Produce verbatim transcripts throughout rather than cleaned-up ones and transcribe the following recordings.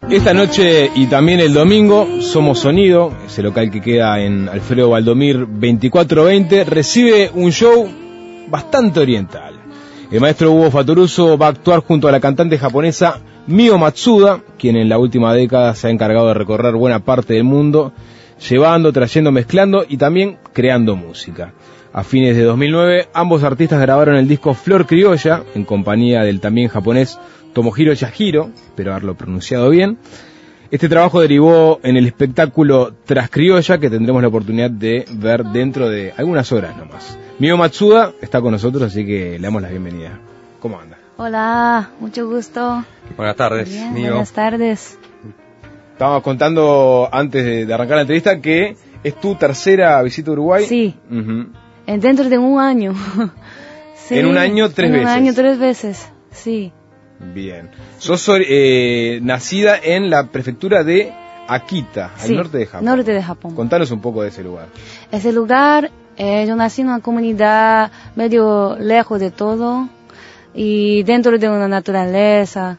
Esta noche y también el domingo, Somos Sonido, ese local que queda en Alfredo Valdomir veinticuatro veinte, recibe un show bastante oriental. El maestro Hugo Fatoruso va a actuar junto a la cantante japonesa Mio Matsuda, quien en la última década se ha encargado de recorrer buena parte del mundo, llevando, trayendo, mezclando y también creando música. A fines de dos mil nueve, ambos artistas grabaron el disco Flor Criolla, en compañía del también japonés Tomohiro Yahiro, espero haberlo pronunciado bien. Este trabajo derivó en el espectáculo Tras Criolla, que tendremos la oportunidad de ver dentro de algunas horas nomás. Mio Matsuda está con nosotros, así que le damos la bienvenida. ¿Cómo anda? Hola, mucho gusto. Buenas tardes, Bien, Mio. Buenas tardes. Estábamos contando antes de, de arrancar la entrevista que es tu tercera visita a Uruguay. Sí, Uh-huh. dentro de un año. Sí, En un año, tres en veces. En un año, tres veces, sí. Bien. Sos eh, nacida en la prefectura de Akita, al Sí, norte de Japón. norte de Japón. Contanos un poco de ese lugar. Ese lugar, eh, yo nací en una comunidad medio lejos de todo y dentro de una naturaleza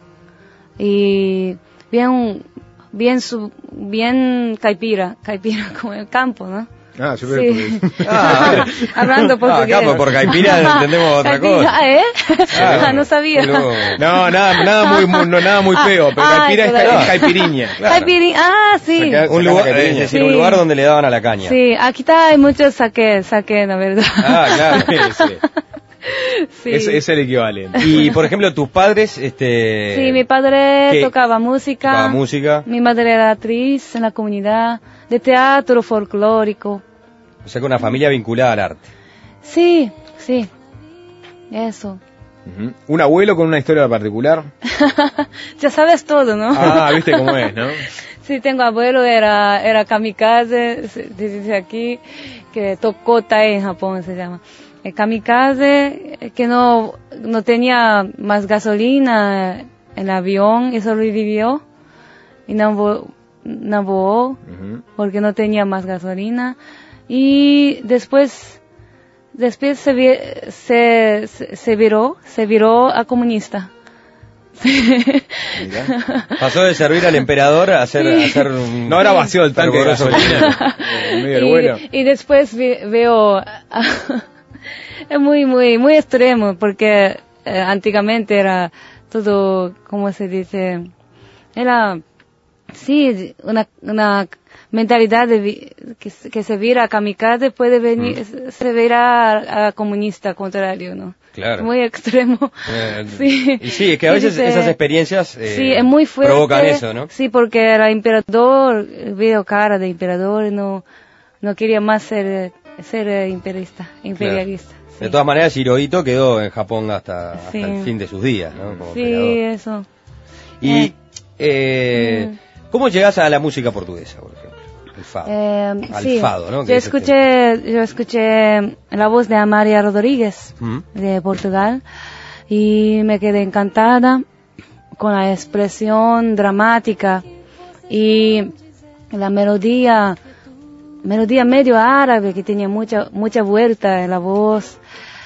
y bien, bien, su, bien caipira, caipira como el campo, ¿no? Ah, yo Sí. creo que... Ah, Hablando portugués. Ah, acá por caipira entendemos otra Caipira, cosa. ah, ¿eh? Ah, Ah, no sabía. luego- No, nada, nada muy, muy, no, nada muy feo, pero Ah, caipira es, todavía. ca- es caipiriña. Claro. Caipirinha, ah, sí. Saca- Un lugar, Saca la es decir, Sí. un lugar donde le daban a la caña. Sí, aquí está, hay mucho saque, saque, la verdad. Ah, claro. Sí, Sí. es, es el equivalente. Y por ejemplo, tus padres, este, Sí, mi padre ¿qué? tocaba música. tocaba música, Mi madre era actriz en la comunidad de teatro folclórico. o sea, que una familia vinculada al arte. Sí, sí. Eso. Uh-huh. Un abuelo con una historia particular. Ya sabes todo, ¿no? Ah, viste cómo es, ¿no? Sí, tengo abuelo, era, era kamikaze, se se dice aquí, que tocó Tae en Japón se llama. El kamikaze, eh, que no, no tenía más gasolina en el avión y sobrevivió. Y no, vo- no voló Uh-huh. porque no tenía más gasolina. Y después, después se, vi- se, se, se viró, se viró a comunista. Mirá. Pasó de servir al emperador a hacer, Sí. a hacer un... No era vacío el tanque de fervoroso gasolina. En medio del vuelo. y, y después vi- veo, es muy, muy, muy extremo, porque eh, antiguamente era todo, ¿cómo se dice? Era, sí, una, una mentalidad de vi- que, se- que se vira a kamikaze puede venir, Mm. se verá a, a comunista contrario, ¿no? Claro. Muy extremo. Eh, Sí. Y sí, es que a Y veces dice- esas experiencias eh, Sí, es muy fuerte. provocan eso, ¿no? Sí, porque era emperador, veo cara de emperador, no, no quería más ser, ser eh, imperialista, imperialista. De todas maneras, Hirohito quedó en Japón hasta, hasta Sí. el fin de sus días, ¿no? Como Sí, emperador. eso. Y, Eh. eh, Mm. ¿cómo llegás a la música portuguesa, por ejemplo? El fado. Eh, Al sí. fado, ¿no? Que Yo es este- escuché, yo escuché la voz de Amalia Rodríguez ¿Mm? de Portugal y me quedé encantada con la expresión dramática y la melodía, melodía medio árabe que tenía mucha mucha vuelta en la voz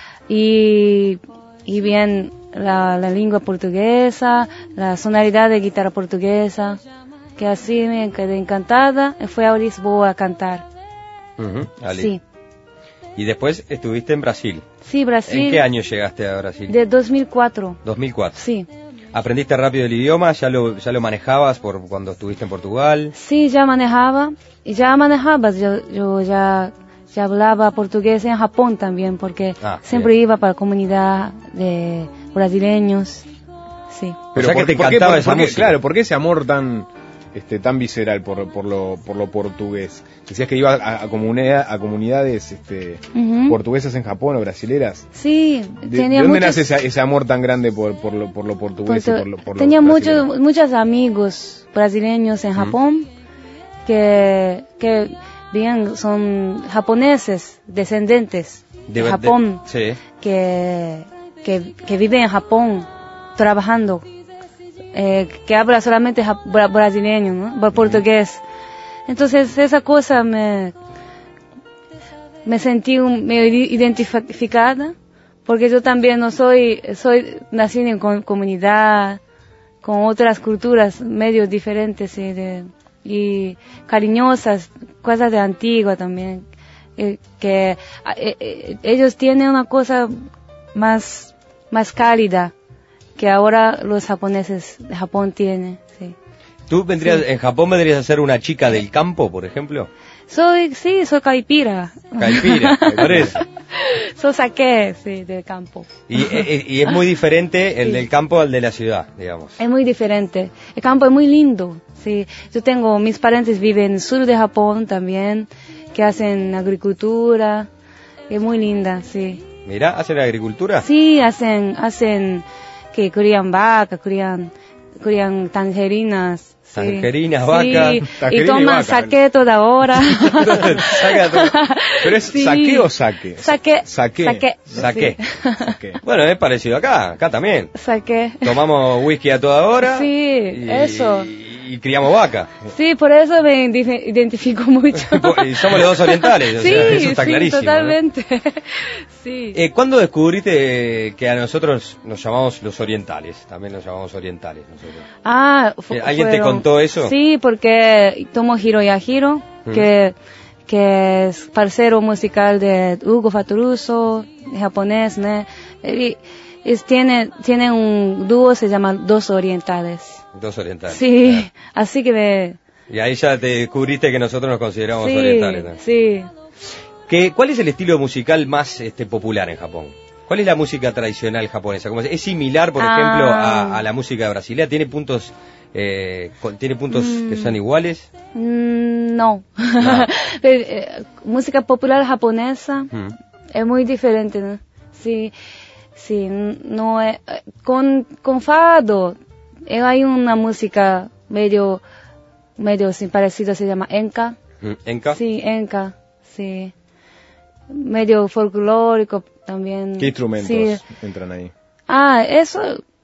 y, y bien la, la lengua portuguesa, la sonoridad de guitarra portuguesa, que así me quedé encantada y fui a Lisboa a cantar. Ujú, Ali. Sí, Y después estuviste en Brasil. sí, Brasil. ¿En qué año llegaste a Brasil? De dos mil cuatro. dos mil cuatro. Sí, ¿Aprendiste rápido el idioma? ¿Ya lo, ya lo manejabas por cuando estuviste en Portugal? sí, ya manejaba, y ya manejaba, yo, yo ya, ya hablaba portugués en Japón también, porque Ah, siempre bien. iba para la comunidad de brasileños, sí. O sea que te qué- encantaba por- esa por qué- música. Claro, ¿por qué ese amor tan este tan visceral por, por lo por lo portugués? Decías que ibas a, a, comunidad, a comunidades este, Ujú. portuguesas en Japón o brasileras. Sí, ¿De, tenía de dónde muchos, nace ese, ese amor tan grande por, por, lo, por lo portugués y portu- por lo, por lo tenía brasilero? muchos, muchos amigos brasileños en Japón, que, que bien son japoneses, descendentes de, De- Japón. de- sí. que, que, que vive en Japón trabajando, eh, que habla solamente jap- bra- brasileño, ¿no? Bra- portugués. Entonces esa cosa me, me sentí un, medio i- identificada, porque yo también no soy, soy nacida en com- comunidad, con otras culturas medio diferentes y, de, y cariñosas, cosas de antigua también, eh, que eh, eh, ellos tienen una cosa más, más cálida que ahora los japoneses de Japón tienen, sí. ¿Tú vendrías, Sí. en Japón vendrías a ser una chica del campo, por ejemplo? Soy, sí, soy caipira. Caipira, por eso. Soy saqué, sí, del campo. Y, y, y es muy diferente el Sí. del campo al de la ciudad, digamos. Es muy diferente. El campo es muy lindo, sí. Yo tengo, mis parientes viven en el sur de Japón también, que hacen agricultura. Es muy linda, sí. Mirá, ¿hacen agricultura? Sí, hacen, hacen, que crían vacas, crían, crían tangerinas. Sí. Tangerinas, Sí, vaca. y Tangerina y toman vaca. saqué toda hora. Saca todo. ¿Pero es Sí. saque o saque? Saqué. Saqué. Saqué. Saqué. Sí. Saqué. Bueno, es parecido acá, acá también. Saqué. Tomamos whisky a toda hora. Sí, y, eso. Y, y criamos vaca. Sí, por eso me identi- identifico mucho. Y somos los dos orientales, o Sí, sea, eso está sí, clarísimo. ¿no? totalmente. Sí. Eh, ¿Cuándo descubriste eh, que a nosotros nos llamamos los orientales? También nos llamamos orientales nosotros. Ah, fu- Eh, ¿alguien te fueron- contó eso? Sí, porque Tomohiro Yahiro, Mm. que, que es parcero musical de Hugo Fatoruso, japonés, ¿no? Y, es, tiene, tiene un dúo, se llama Dos Orientales. Dos orientales. Sí, así que me... Y ahí ya te descubriste que nosotros nos consideramos Sí, orientales. ¿no? sí. ¿Qué, ¿Cuál es el estilo musical más este, popular en Japón? ¿Cuál es la música tradicional japonesa? ¿Cómo es? ¿Es similar, por Ah. ejemplo, a, a la música brasileña? ¿Tiene puntos, eh, con- ¿tiene puntos Mm. que son iguales? Mm, no. No. Pero, eh, música popular japonesa Mm. es muy diferente, ¿no? Sí, sí, n- no es, eh, con, con fado, eh, hay una música medio, medio sin parecida, se llama enka. Mm. ¿Enka? Sí, enka, sí. Medio folclórico también. ¿Qué instrumentos Sí. entran ahí? Ah, eso,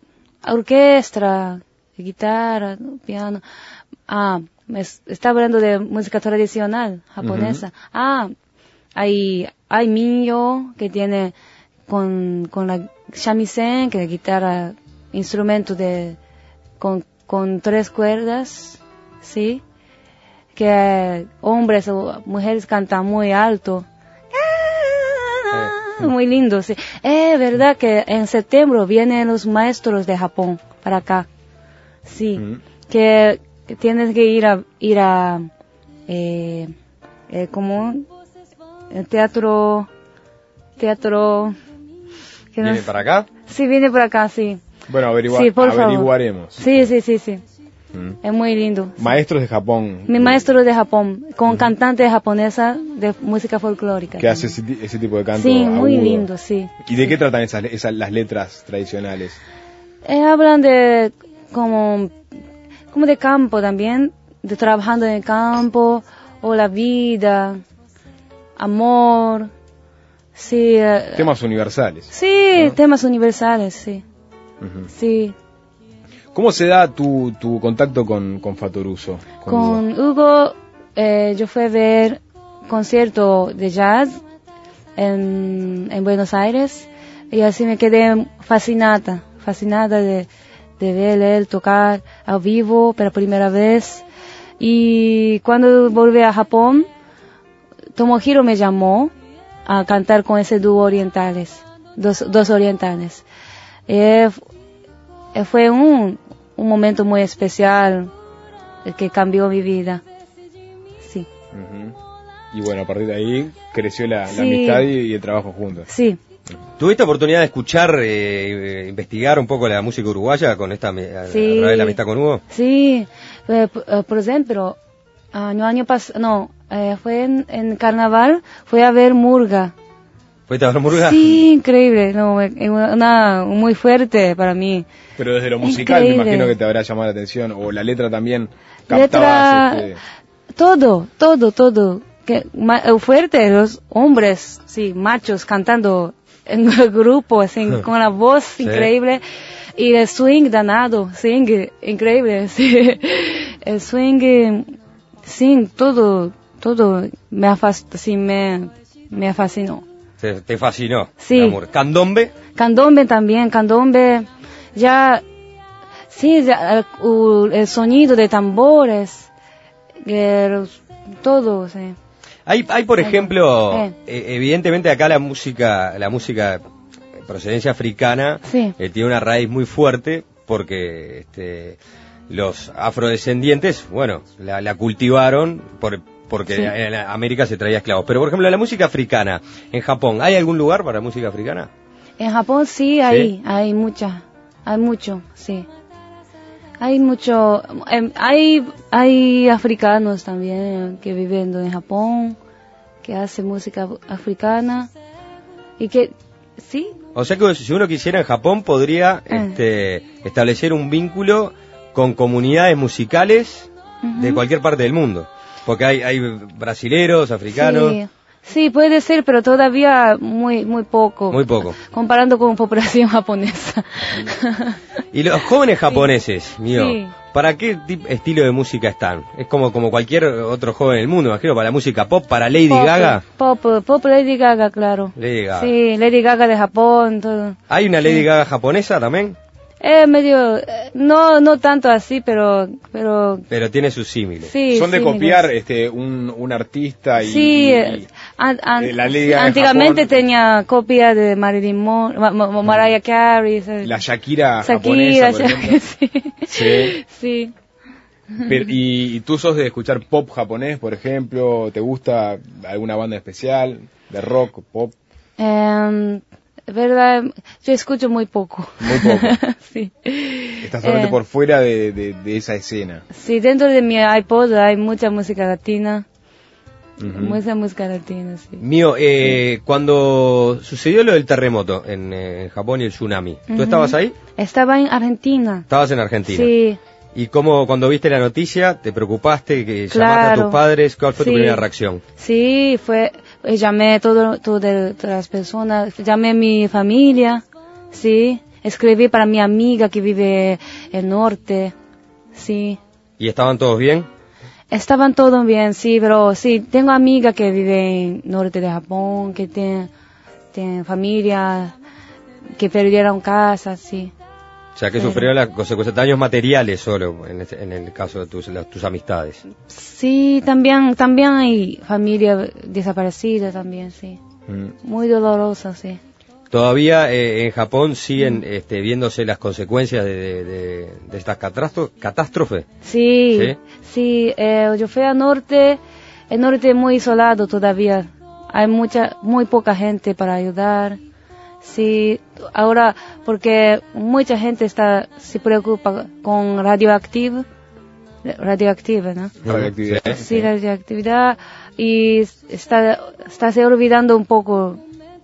orquesta, guitarra, ¿no? Piano. Ah, me es- está hablando de música tradicional japonesa. Ah, hay, hay minyo que tiene con, con la shamisen, que es guitarra, instrumento de, con, con tres cuerdas, ¿sí? Que hombres o mujeres cantan muy alto. Ah, muy lindo, sí. Es verdad que en septiembre vienen los maestros de Japón para acá. Sí. Mm. Que, que tienes que ir a, ir a, eh, eh, como, el teatro, teatro, que no ¿Viene sé- para acá? Sí, viene por acá, sí. Bueno, averigua- Sí, por favor. averiguaremos. Sí, sí, sí, sí. Mm. Es muy lindo. Maestros de Japón. Mi maestro de Japón, con cantante japonesa de música folclórica. Que hace ese, ti- ese tipo de canto Sí, muy agudo. lindo, sí. ¿Y de qué tratan esas, esas las letras tradicionales? Eh, hablan de como, como de campo también, de trabajando en el campo, o la vida, amor, sí. eh, Temas universales. sí, ¿no? temas universales, sí, Ujú. sí. ¿Cómo se da tu, tu contacto con, con Fatoruso? Con Hugo, eh, yo fui a ver concierto de jazz en, en Buenos Aires y así me quedé fascinada, fascinada de, de ver él tocar a vivo por primera vez. Y cuando volví a Japón, Tomohiro me llamó a cantar con ese dúo orientales, dos, dos orientales. Eh, eh, fue un, un momento muy especial que cambió mi vida. Sí, Ujú. Y bueno, a partir de ahí creció la, la Sí. amistad y, y el trabajo juntos. sí, ¿Tuviste oportunidad de escuchar, eh, eh, investigar un poco la música uruguaya con esta, a, Sí. a través de la amistad con Hugo? sí. Eh, p- eh, por ejemplo, año, año pasado, no, eh, fue en, en carnaval, fui a ver Murga. ¿Fuiste a ver Murga? Sí, increíble, no, eh, una, muy fuerte para mí. Pero desde lo musical me Increíble. imagino que te habrá llamado la atención. O la letra también Letra, captabas este, todo, todo, todo. Que, ma- eh, fuerte, los hombres, sí, machos cantando en el grupo, así, con la voz Sí. increíble. Y el swing danado, swing increíble, sí. El swing, eh, sí, todo, todo me, afas- sí, me, me fascinó. Te, te fascinó. Sí. el amor. ¿Candombe? Candombe también, candombe, ya, Sí, ya, el, u- el sonido de tambores, el- todo, sí. Hay, hay por ejemplo, Eh. eh, evidentemente acá la música, la música de procedencia africana Sí. eh, tiene una raíz muy fuerte porque este, los afrodescendientes, bueno, la, la cultivaron por, porque Sí. en América se traía esclavos. Pero por ejemplo, la música africana en Japón, ¿hay algún lugar para música africana? En Japón sí hay, hay mucha, hay mucho, sí. Hay mucho, em, hay, hay africanos también que viven en Japón, que hacen música africana y que, sí, O sea que si uno quisiera en Japón podría Eh. este, establecer un vínculo con comunidades musicales de Ujú. cualquier parte del mundo. Porque hay, hay brasileros, africanos. sí, sí, puede ser, pero todavía muy, muy poco. Muy poco. Comparando con población japonesa. Y los jóvenes japoneses, mío, Sí. ¿para qué tip- estilo de música están? Es como, como cualquier otro joven del mundo, imagino, para la música pop, para Lady Pop, Gaga. Pop, pop Lady Gaga, claro. Lady Gaga. Sí, Lady Gaga de Japón, todo. ¿Hay una Lady Gaga japonesa también? Eh, medio, eh, no, no tanto así, pero, pero, Pero tiene sus símiles. sí. Son de sí, copiar mira. este un, un artista y, Sí, y- eh, an- an- eh, la Lady Gaga de antiguamente Japón, tenía copia de Marilyn Monroe, Ma- Ma- Mariah Carey, ¿sabes? la Shakira, Shakira, japonesa, por ejemplo. sí. Sí. Sí. Pero- y, y tú sos de escuchar pop japonés, por ejemplo, ¿te gusta alguna banda especial de rock, pop? Em, verdad, yo escucho muy poco. Muy poco. Sí. Estás solamente Eh, por fuera de, de- de esa escena. Sí, dentro de mi iPod hay mucha música latina, Ujú. mucha música latina, sí. Mío, eh, cuando sucedió lo del terremoto en, eh, en Japón y el tsunami, ¿tú Ujú. estabas ahí? Estaba en Argentina. Estabas en Argentina. Sí, ¿Y cómo, cuando viste la noticia, te preocupaste, que llamaste a Claro. tus padres? ¿Cuál fue tu Sí. primera reacción? sí, fue, eh, llamé a todo, todo de- todas las personas, llamé a mi familia, sí, escribí para mi amiga que vive en el norte, sí. ¿Y estaban todos bien? Estaban todos bien, sí, pero sí, tengo amiga que vive en norte de Japón, que tiene, tiene familia, que perdieron casa, sí. O sea, que Pero- sufrieron las consecuencias, daños materiales solo, en, este- en el caso de tus, las- tus amistades. Sí, también, también hay familia desaparecida también, sí. Mm. Muy dolorosa, sí. Todavía eh, en Japón siguen este, viéndose las consecuencias de, de, de- de estas catastro- catástrofes. Sí, ¿Sí? sí, eh, yo fui al norte, el norte es muy isolado todavía, hay mucha, muy poca gente para ayudar, sí, ahora, porque mucha gente está, se preocupa con radioactivo, radioactiva, ¿no? Radioactividad. Sí, radioactividad, y está, está se olvidando un poco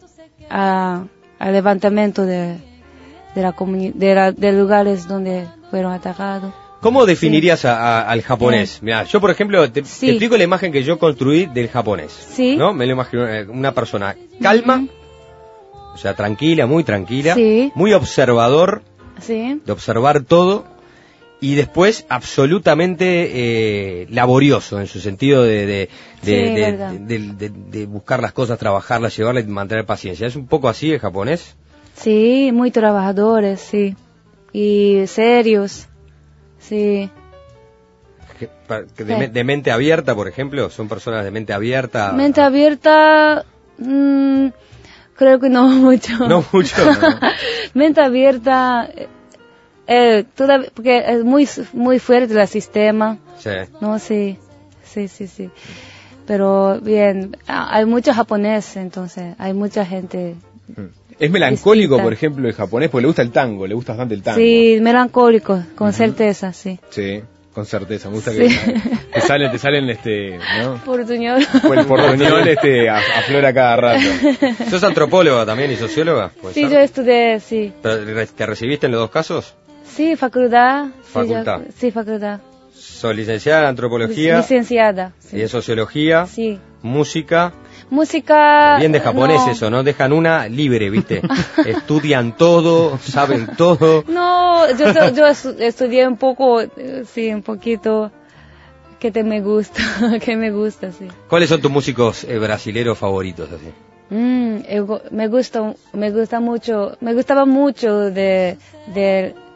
a- al levantamiento de, de la comuni- de, la- de lugares donde fueron atacados. ¿Cómo definirías a- a- al japonés? Mirá, yo por ejemplo, te, Sí. te explico la imagen que yo construí del japonés. Sí. ¿No? Me lo imagino eh, una persona calma, o sea, tranquila, muy tranquila, Sí. muy observador, Sí, de observar todo, y después absolutamente eh, laborioso en su sentido de, de, de, Sí, de- verdad. de- de- de buscar las cosas, trabajarlas, llevarlas y mantener paciencia. ¿Es un poco así el japonés? sí, muy trabajadores, sí, y serios, sí, Que- pa- que de, Sí. me- de mente abierta, por ejemplo, son personas de mente abierta. mente abierta, mm, creo que no mucho. No mucho. ¿no? Mente abierta, eh, eh, toda- porque es muy, muy fuerte el sistema, Sí. no, sí, sí, sí, sí, pero bien, ah, hay muchos japoneses, entonces, hay mucha gente. Es melancólico, Distinta. por ejemplo, el japonés, porque le gusta el tango, le gusta bastante el tango. Sí, melancólico, con certeza, sí. Sí, con certeza. Me gusta Sí. que te salen, te salen, este, ¿no? Portuñol. Pues el portuñol este, a- aflora cada rato. ¿Sos antropóloga también y socióloga? ¿Puede Sí, ser? yo estudié, sí. ¿Pero re- ¿Te recibiste en los dos casos? Sí, facultad. Sí, Facultad. yo- Sí, facultad. ¿Sos licenciada en antropología Licenciada. y Sí. en sociología, Sí. música? Música. Bien de japonés no. eso, ¿no? Dejan una libre, ¿viste? Estudian todo, saben todo. No, yo, yo, yo estu- estudié un poco, eh, sí, un poquito, que te me gusta, que me gusta, sí. ¿Cuáles son tus músicos eh, brasileros favoritos? Así? Mm, eu- me gusta, me gusta mucho, me gustaba mucho de, de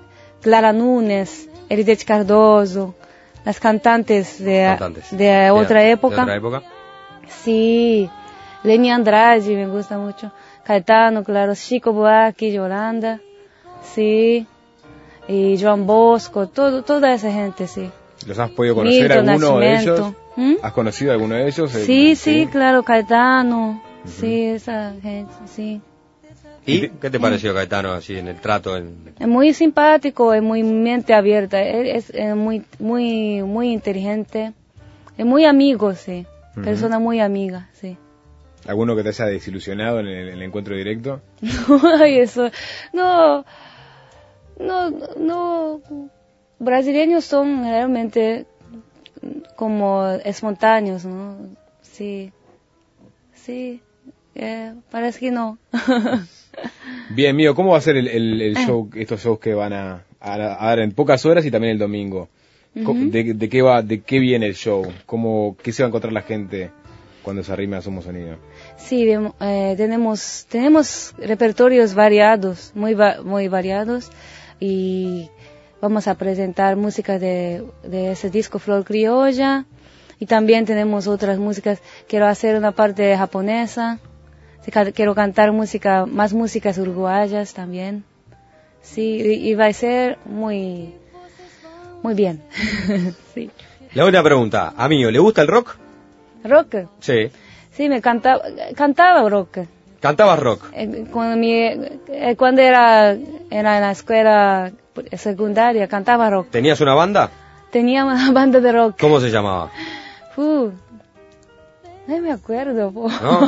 Clara Nunes, Elisete Cardoso, las cantantes de, Cantantes. de otra de, época. De otra época. Sí, Leni Andrade me gusta mucho, Caetano, claro, Chico Buarque, Yolanda, sí, y Joan Bosco, todo, toda esa gente, sí. ¿Los has podido conocer Milton alguno de Nascimento. ellos? ¿Mm? ¿Has conocido alguno de ellos? Sí, El- sí, claro, Caetano, uh-huh. Sí, esa gente, sí. ¿Y qué te pareció Caetano así en el trato? En... Es muy simpático, es muy mente abierta, es, es muy, muy, muy inteligente, es muy amigo, sí, uh-huh. Persona muy amiga, sí. ¿Alguno que te haya desilusionado en el, en el encuentro directo? Ay, eso, no, no, no, brasileños son realmente como espontáneos, ¿no? Sí, sí, eh, parece que no. Bien, mío, ¿cómo va a ser el, el, el show, estos shows que van a, a, a dar en pocas horas y también el domingo? Uh-huh. ¿De, de qué va, de qué viene el show? ¿Cómo, qué se va a encontrar la gente cuando se arrime a Somos Sonido? Sí, eh, tenemos, tenemos repertorios variados, muy, va, muy variados, y vamos a presentar música de, de ese disco Flor Criolla, y también tenemos otras músicas. Quiero hacer una parte japonesa, quiero cantar música, más músicas uruguayas también. Sí, y, y va a ser muy, muy bien. Sí. La última pregunta, amigo, ¿le gusta el rock? ¿Rock? Sí. Sí, me cantaba, cantaba rock. ¿Cantabas rock? Eh, cuando, mi, eh, cuando era, era en la escuela secundaria, cantaba rock. ¿Tenías una banda? Tenía una banda de rock. ¿Cómo se llamaba? Uh, no me acuerdo, po. ¿No?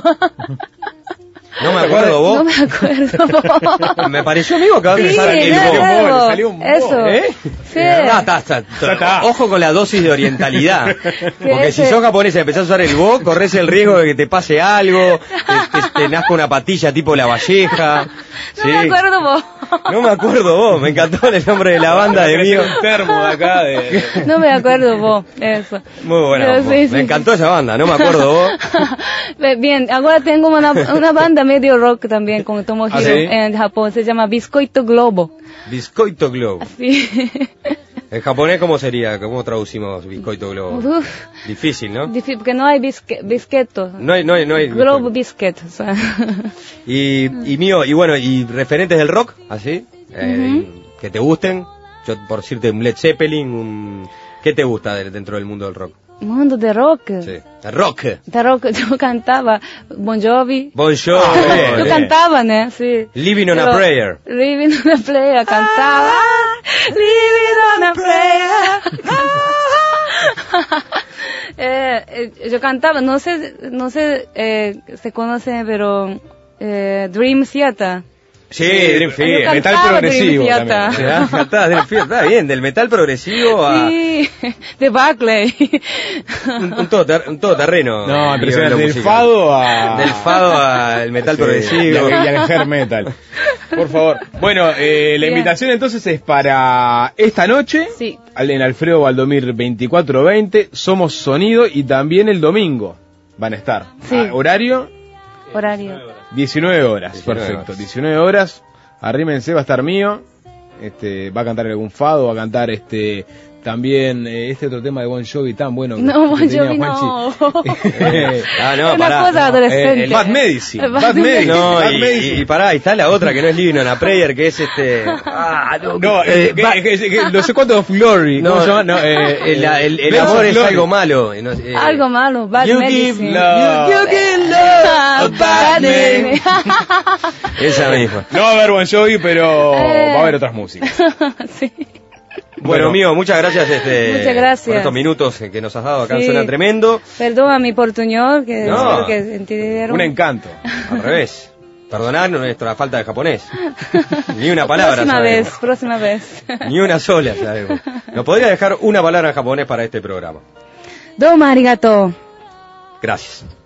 ¿No me acuerdo vos? No me acuerdo. Me pareció, amigo, que sí, me sale el no, bo. no, le salió un bo, eso. ¿Eh? Sí. Ah, está, está, está. Ojo con la dosis de orientalidad. Porque ese? si sos japonés y empezás a usar el bo, corres el riesgo de que te pase algo, te, te, te nazca una patilla tipo La Valleja. No ¿sí? me acuerdo vos. No me acuerdo vos, me encantó el nombre de la banda de mío. Un termo de acá de... No me acuerdo vos, eso. Muy buena, Pero, vos. sí, Me sí, encantó sí. esa banda, no me acuerdo vos. Bien, ahora tengo una, una banda medio rock también con Tomohiro ¿Ah, sí? en Japón, se llama Biscoito Globo. Biscoito Globo. Sí. En japonés, ¿cómo sería? ¿Cómo traducimos Biscoito Globo? Uf, Difícil, ¿no? difícil, porque no hay bisque, bisquetos. No hay, no hay, no hay. Globo biscuit. O sea. Y, y mío, y bueno, y referentes del rock, así, eh, Ujú. que te gusten. Yo, por decirte, un Led Zeppelin, un... ¿Qué te gusta de- dentro del mundo del rock? Mundo de rock. Sí. El rock. De rock, yo cantaba Bon Jovi. Bon Jovi. Ah, Yo bien. cantaba, ¿no? Sí. Living on a Pero- Prayer. Living on a Prayer, cantaba. Living on a Prayer. eh, eh, yo cantaba, no sé, no sé, eh, se conoce, pero eh, Dream Theater. Sí, Dream Yo Theater. metal cantaba progresivo Dream también. Theater. Ah, cantás Dream Theater, está bien, del metal progresivo a Sí, de Barclay. un, un, todoter- un todoterreno. No, a impresionante. nivel Del musical. fado a... Del fado al metal Sí, progresivo. Y al, y al hair metal. Por favor. Bueno, eh, la Bien. invitación entonces es para esta noche. Sí. al- En Alfredo Valdomir veinticuatro veinte. Somos Sonido y también el domingo van a estar. Sí. Ah, horario Horario. diecinueve horas. diecinueve Perfecto. horas. diecinueve horas. Arrímense, va a estar mío. Este, va a cantar algún fado, va a cantar este también eh, este otro tema de Bon Jovi tan bueno que- No, que Bon tenía Jovi Juanchi. no. Eh, Ah, no, Una pará. cosa adolescente. el Bad Medicine. Bad Bad Medicine. No, Bad y, Medicine. y, y pará, y está la otra que no es Living on a Prayer, que es este... Ah, no, No, eh, eh, que- va- que- que- que- no sé cuánto of Glory. ¿Cómo no, se llama? No, eh, el, el, el Bells of amor es Glory. algo malo. eh, no, eh, Algo malo, Bad You Medicine. give love. You, you give Ah, love a bad man. Esa misma. No va a haber Bon Jovi, pero Eh. va a haber otras músicas. Sí. Bueno, Bueno. mío, muchas gracias, este, Muchas gracias. por estos minutos que nos has dado acá en Sí. Suena Tremendo. Perdón a mi portuñol, que No. espero que entendieron. Un encanto. Al revés. Perdonar nuestra falta de japonés. Ni una palabra Próxima sabemos. vez, próxima vez. Ni una sola sabemos. ¿Nos podría dejar una palabra en japonés para este programa? Domo arigato. Gracias.